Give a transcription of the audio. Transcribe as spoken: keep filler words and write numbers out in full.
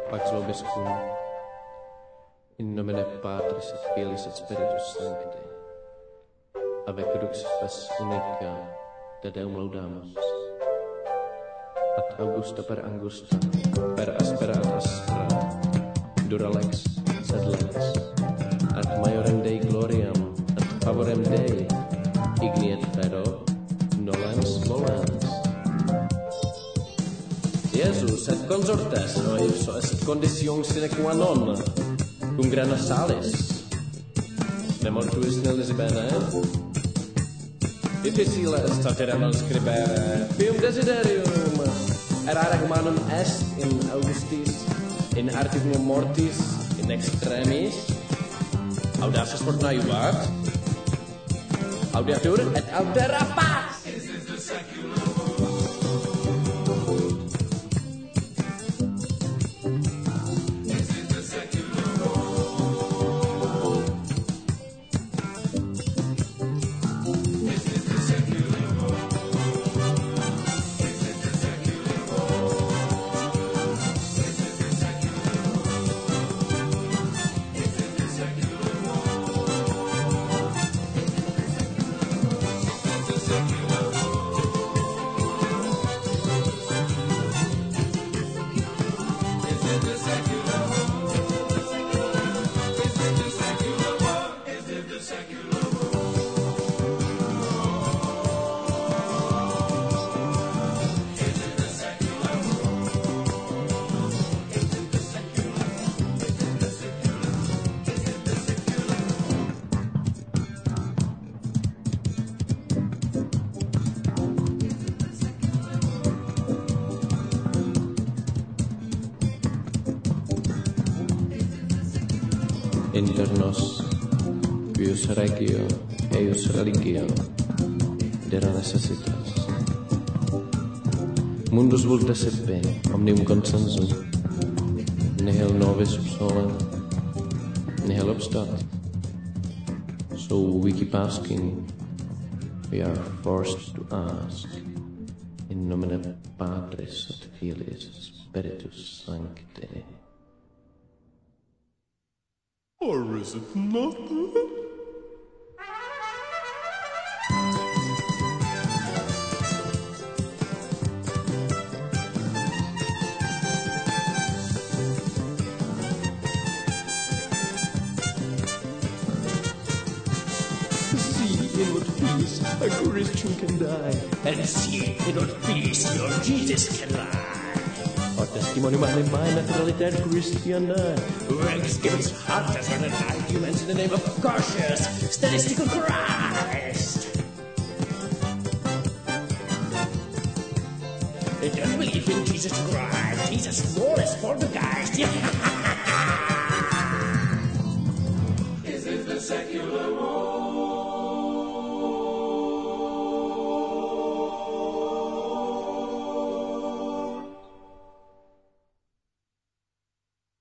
Pax vobiscum, in nomine Patris et Filius et Spiritus Sancti, ave crux spes unica, te Deum laudamus, ad Augusta per Angusta, per aspera ad aspera, dura lex, sed lex, ad maiorem Dei gloriam, ad favorem Dei, igni et fero, nolens volens. Iesus et consortes, no ipso est condition sine qua non, cum grana salis, ne mortuis nil nisi bene, difficile est satirem scribere, pium desiderium, errare humanum est in Augustis, in articulum mortis, in extremis, audaces fortuna iubat, audiatur et altera paz. Inter nos, pius regio, eius religio, dera necessitas. Mundus vulta sepe, omnium consensum, nihil novis sub solem, nihil obstat. So we keep asking, we are forced to ask, in nomine Patris et Filius et Spiritus Sancti. Or is it not? See in what peace a Christian can die, and see in what peace your Jesus can lie. Our testimony must my naturality Christiana. Ranks gives heart as an argument in the name of cautious, statistical Christ. They don't believe in Jesus Christ. Jesus more is for the guys.